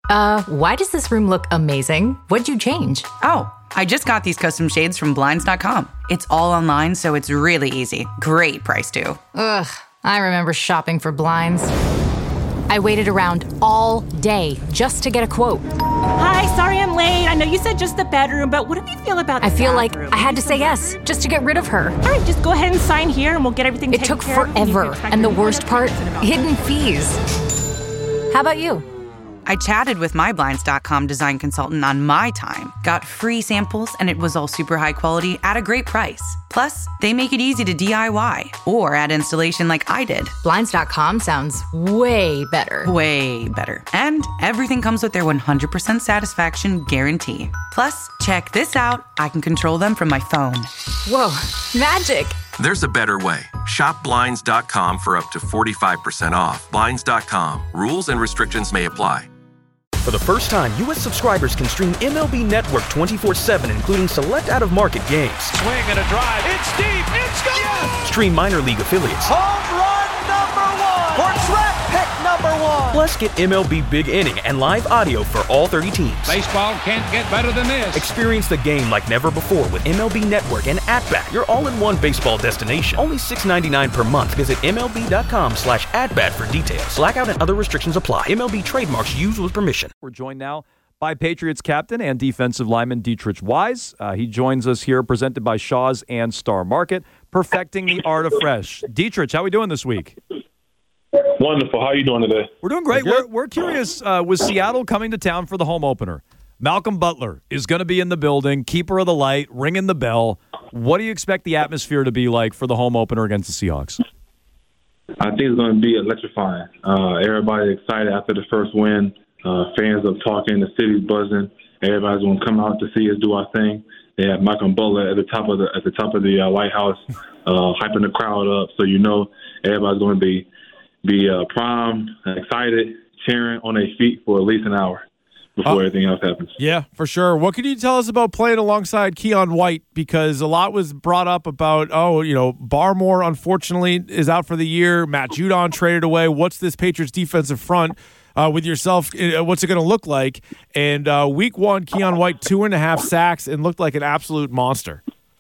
Why does this room look amazing? What'd you change? Oh, I just got these custom shades from Blinds.com. It's all online, so it's really easy. Great price, too. Ugh, I remember shopping for blinds. I waited around all day just to get a quote. Hi, sorry I'm late. I know you said just the bedroom, but what do you feel about the I feel bathroom? like I had to say yes just to get rid of her. All right, just go ahead and sign here and we'll get everything It taken took care of. forever, and the worst part, hidden fees. How about you? I chatted with my Blinds.com design consultant on my time, got free samples, and it was all super high quality at a great price. Plus, they make it easy to DIY or add installation like I did. Blinds.com sounds way better. Way better. And everything comes with their 100% satisfaction guarantee. Plus, check this out. I can control them from my phone. Whoa, magic. There's a better way. Shop Blinds.com for up to 45% off. Blinds.com. Rules and restrictions may apply. For the first time, U.S. subscribers can stream MLB Network 24/7, including select out-of-market games. Swing and a drive. It's deep. It's gone. Yes! Stream minor league affiliates. Home run number 1. Or track pick number 1. Plus, get MLB Big Inning and live audio for all 30 teams. Baseball can't get better than this. Experience the game like never before with MLB Network and @Bat, your all-in-one baseball destination. Only $6.99 per month. Visit MLB.com/@Bat for details. Blackout and other restrictions apply. MLB trademarks used with permission. We're joined now by Patriots captain and defensive lineman Deatrich Wise. He joins us here, presented by Shaw's and Star Market, perfecting the art of fresh. Deatrich, how are we doing this week? Wonderful. How are you doing today? We're doing great. We're curious, with Seattle coming to town for the home opener, Malcolm Butler is going to be in the building, keeper of the light, ringing the bell. What do you expect the atmosphere to be like for the home opener against the Seahawks? I think it's going to be electrifying. Everybody's excited after the first win. Fans are talking. The city's buzzing. Everybody's going to come out to see us do our thing. They have Malcolm Butler at the top of the White House, hyping the crowd up. So you know everybody's going to be primed, excited, cheering on their feet for at least an hour before everything else happens. Yeah, for sure. What can you tell us about playing alongside Keon White? Because a lot was brought up about, Barmore, unfortunately, is out for the year. Matt Judon traded away. What's this Patriots defensive front with yourself? What's it going to look like? And week one, Keon White, 2.5 sacks and looked like an absolute monster.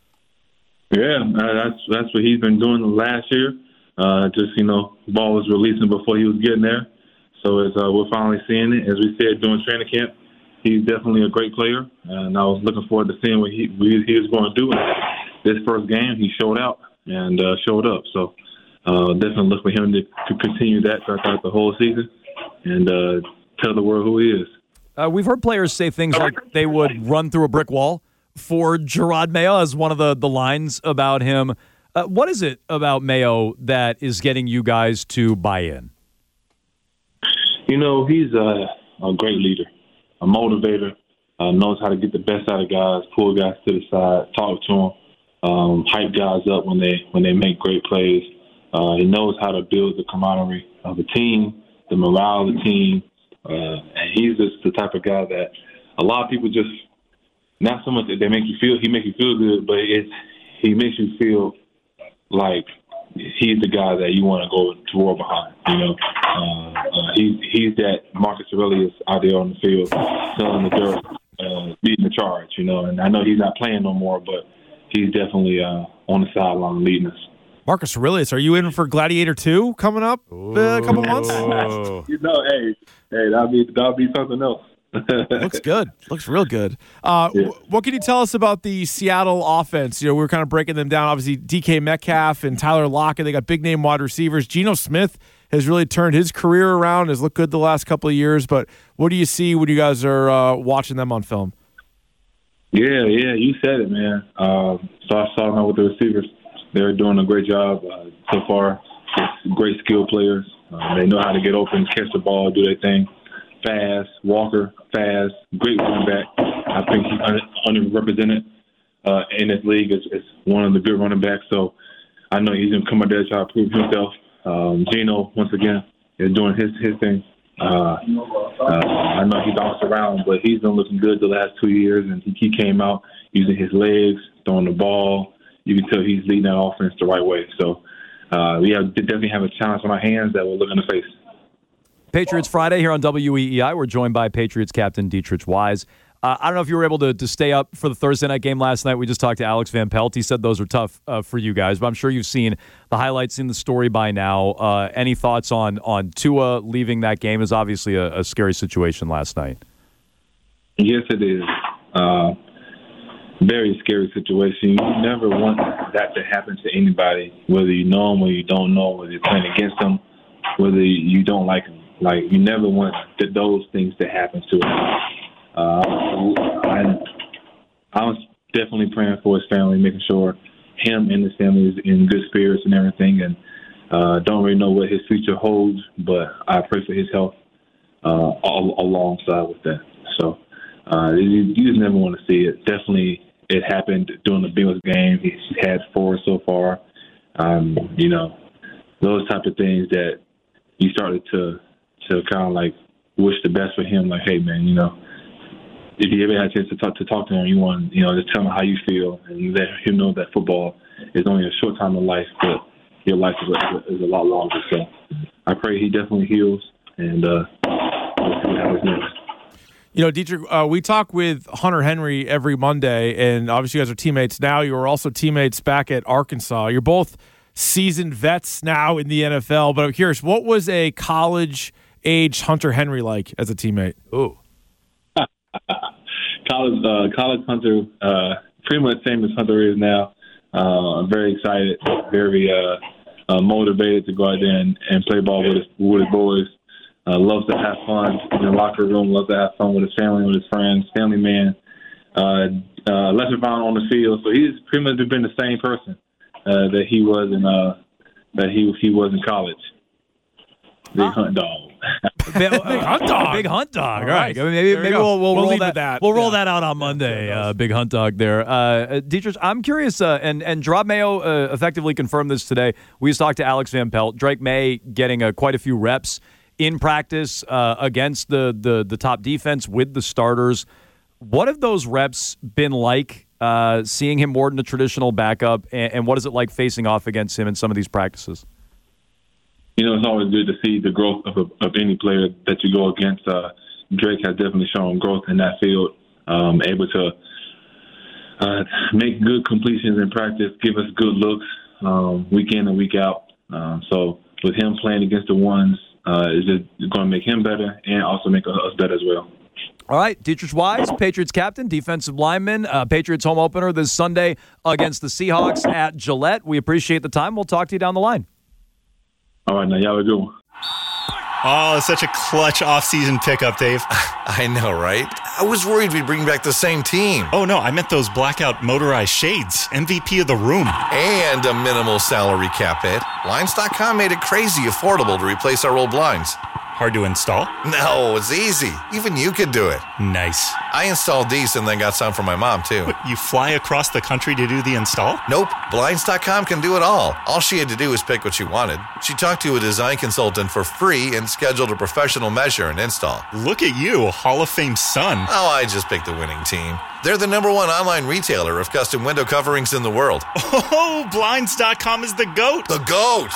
Yeah, that's what he's been doing the last year. Ball was releasing before he was getting there. So we're finally seeing it. As we said during training camp, he's definitely a great player, and I was looking forward to seeing what he was going to do. This first game, he showed out and showed up. So definitely look for him to continue that throughout the whole season and tell the world who he is. We've heard players say things like they would run through a brick wall for Jerod Mayo as one of the lines about him. What is it about Mayo that is getting you guys to buy in? He's a great leader, a motivator, knows how to get the best out of guys, pull guys to the side, talk to them, hype guys up when they make great plays. He knows how to build the camaraderie of the team, the morale of the team, and he's just the type of guy that a lot of people just, not so much that he makes you feel good, but he makes you feel like he's the guy that you want to go to war behind. He's that Marcus Aurelius out there on the field, selling the dirt, leading the charge. And I know he's not playing no more, but he's definitely on the sideline leading us. Marcus Aurelius, are you in for Gladiator 2 coming up in a couple months? Hey, that'll be something else. Looks good. Looks real good. What can you tell us about the Seattle offense? We were kind of breaking them down. Obviously, DK Metcalf and Tyler Lockett, they got big-name wide receivers. Geno Smith has really turned his career around, has looked good the last couple of years. But what do you see when you guys are watching them on film? Yeah, you said it, man. So I saw them with the receivers. They're doing a great job so far. Great skill players. They know how to get open, catch the ball, do their thing. Fast, Walker, fast, great running back. I think he's underrepresented in this league as one of the good running backs. So I know he's going to come out there to try to prove himself. Geno, once again, is doing his thing. I know he bounced around, but he's been looking good the last 2 years, and he came out using his legs, throwing the ball. You can tell he's leading that offense the right way. So we definitely have a challenge on our hands that we're looking to face. Patriots Friday here on WEEI. We're joined by Patriots captain Dietrich Wise. I don't know if you were able to stay up for the Thursday night game last night. We just talked to Alex Van Pelt. He said those are tough for you guys, but I'm sure you've seen the highlights in the story by now. Any thoughts on Tua leaving that game? Is obviously a scary situation last night. Yes, it is. Very scary situation. You never want that to happen to anybody, whether you know them or you don't know, whether you're playing against them, whether you don't like them. Like, you never want those things to happen to them. I was definitely praying for his family, making sure him and his family is in good spirits and everything, and don't really know what his future holds, but I pray for his health alongside with that. So you just never want to see it. Definitely, it happened during the Bills game. He's had 4 so far. Those type of things that you started to kind of like wish the best for him. Like, hey, man, if you ever had a chance to talk to him, you want, just tell him how you feel and let him know that football is only a short time of life, but your life is a lot longer. So I pray he definitely heals, and we'll see what happens next. Dietrich, we talk with Hunter Henry every Monday, and obviously you guys are teammates now. You were also teammates back at Arkansas. You're both seasoned vets now in the NFL, but I'm curious, what was a college-age Hunter Henry like as a teammate? Ooh. College Hunter, pretty much the same as Hunter is now. I'm very excited, very motivated to go out there and play ball with his boys. Loves to have fun in the locker room, loves to have fun with his family, with his friends, family man. Less around on the field, so he's pretty much been the same person that he was in college. Big hunt dog. Big hunt dog. Big hunt dog. All right. Maybe we'll roll that. We'll roll that out on Monday. Big hunt dog there. Dietrich, I'm curious, and Jerod Mayo effectively confirmed this today. We just talked to Alex Van Pelt. Drake May getting quite a few reps in practice against the top defense with the starters. What have those reps been like, seeing him more than a traditional backup, and what is it like facing off against him in some of these practices? It's always good to see the growth of any player that you go against. Drake has definitely shown growth in that field, able to make good completions in practice, give us good looks week in and week out. So with him playing against the ones, it's just going to make him better and also make us better as well. All right, Dietrich Wise, Patriots captain, defensive lineman, Patriots home opener this Sunday against the Seahawks at Gillette. We appreciate the time. We'll talk to you down the line. All right, now y'all are good. Oh, such a clutch off-season pickup, Dave. I know, right? I was worried we'd bring back the same team. Oh, no, I meant those blackout motorized shades. MVP of the room. And a minimal salary cap hit. Blinds.com made it crazy affordable to replace our old blinds. Hard to install? No, it's easy. Even you could do it. Nice. I installed these and then got some for my mom, too. What, you fly across the country to do the install? Nope. Blinds.com can do it all. All she had to do was pick what she wanted. She talked to a design consultant for free and scheduled a professional measure and install. Look at you, Hall of Fame son. Oh, I just picked the winning team. They're the #1 online retailer of custom window coverings in the world. Oh, Blinds.com is the GOAT. The GOAT.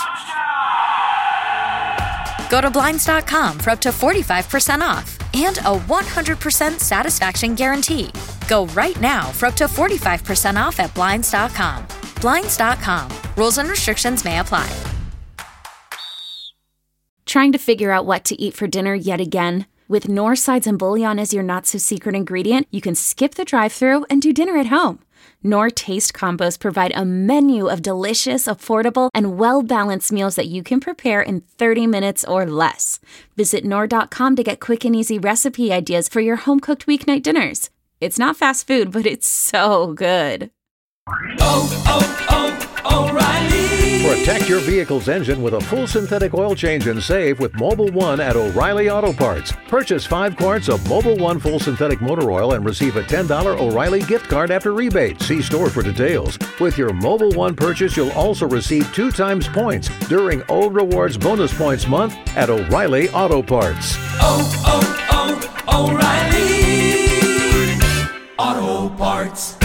Go to Blinds.com for up to 45% off and a 100% satisfaction guarantee. Go right now for up to 45% off at Blinds.com. Blinds.com. Rules and restrictions may apply. Trying to figure out what to eat for dinner yet again? With Knorr sides and bouillon as your not-so-secret ingredient, you can skip the drive-thru and do dinner at home. Knorr Taste Combos provide a menu of delicious, affordable, and well-balanced meals that you can prepare in 30 minutes or less. Visit Knorr.com to get quick and easy recipe ideas for your home-cooked weeknight dinners. It's not fast food, but it's so good. O'Reilly. Protect your vehicle's engine with a full synthetic oil change and save with Mobil 1 at O'Reilly Auto Parts. Purchase 5 quarts of Mobil 1 full synthetic motor oil and receive a $10 O'Reilly gift card after rebate. See store for details. With your Mobil 1 purchase, you'll also receive 2 times points during O Rewards Bonus Points Month at O'Reilly Auto Parts. O'Reilly Auto Parts.